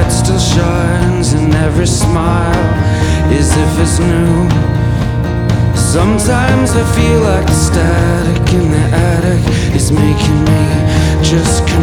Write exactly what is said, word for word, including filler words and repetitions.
heart still shines, and every smile is if it's new. Sometimes I feel like the static in the attic is making me just